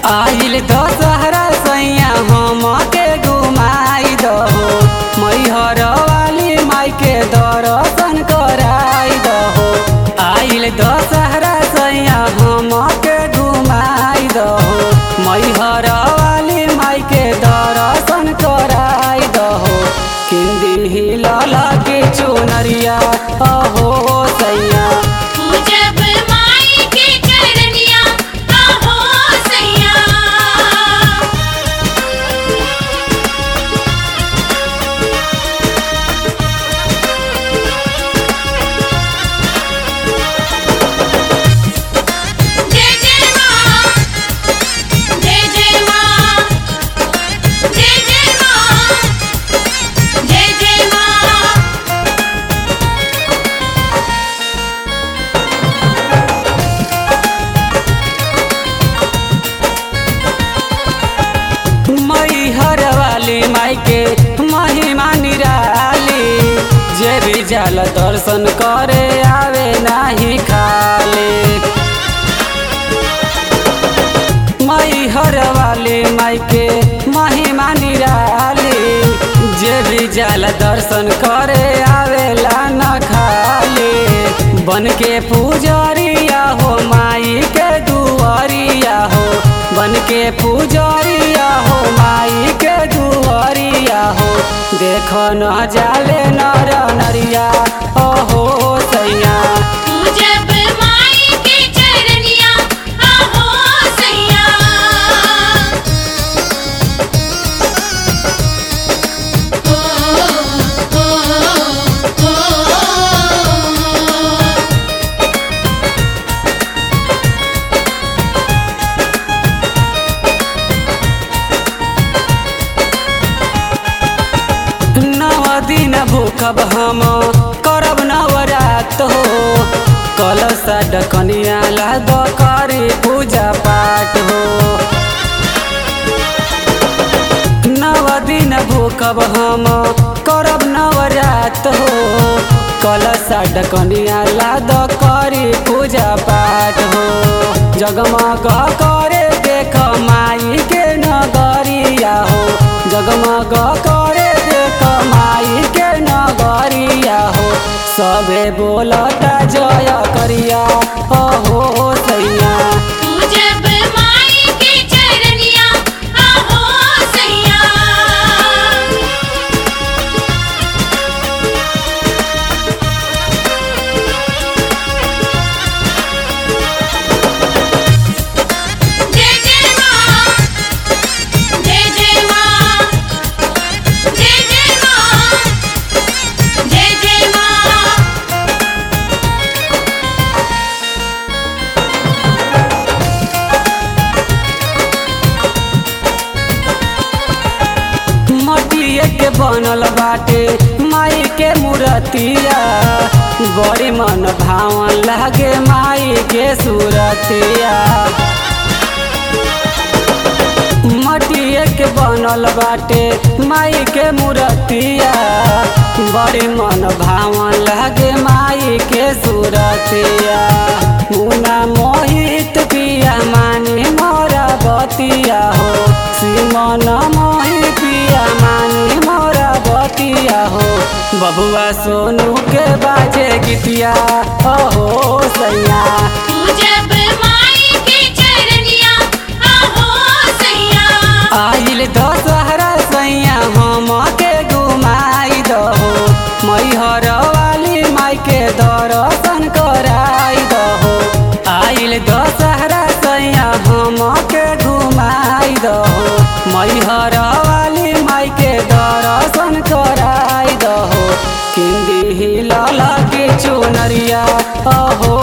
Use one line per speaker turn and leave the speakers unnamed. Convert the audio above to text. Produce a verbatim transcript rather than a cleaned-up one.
आइल दशहरा सैया हम के घुमाई दहो, मैहर वाली माई के दर्शन कराई दहो। आइल दशहरा सैया हम के घुमाई दहो, मैहर वाली माई के दर्शन कराई दहो। किंदी हिलल के चुनरिया अहो सैया,
पूजब माई के चरनिया आहो सैया। जय जय माँ, जय जय माँ, जय जय माँ, जय जय माँ।
मैहर वाली माई के महिमा निराली, जे भी जल दर्शन करे आवे नाही खाली। मैहर वाली माई के महिमा निराली, जे भी जल दर्शन करे आवेला न खाली। बन के पुजरिया हो माई के दुआरिया हो, बन के पुजरिया हो माई के दुआरिया हो। देखो न जाले नर नरिया ओहो सैया,
पूजब माई के चरनिया आहो सैया। ओ ओ ओ
नव दिन भूखब हम करब नवरात हो, कलश डकनिया लाद करी पूजा पाठ हो। नव दिन भूखब हम करब नवरात हो, कलश डकनिया लाद करी पूजा पाठ हो। जगमग करे देख माई के नगरिया हो, जगमग करे देख माई के नगरिया हो। सबे बोलता जय करिया अहो सैया,
पूजब माई के चरनिया आहो सैया। जय जय माँ, जय जय माँ, जय जय माँ, जय जय माँ।
मटिए के बनल बाटे माई के मूर्तिया, बड़ी मन भावन लागे माई के सूरतिया। मटिए के बनल बाटे माई के मूर्तिया, बड़ी मन भावन लागे माई के सूरतिया। मुना मोहित पिया मानी मोरा बतिया हो, सिमन मोहि पिया मानी मोरा बतिया हो। बबुआ सोनू के बाजे गीतिया अहो सैया,
पूजब माई के चरनिया आहो सैया।
आइल दशहरा सैया हम के घुमाई दहो, मैहर वाली माई के दर्शन कराई दहो। आइल दशहरा सैया हम के घुमाई दहो, मैहर वाली माई के दर्शन कराई दहो। किंदी हिलल के चुनरिया अहो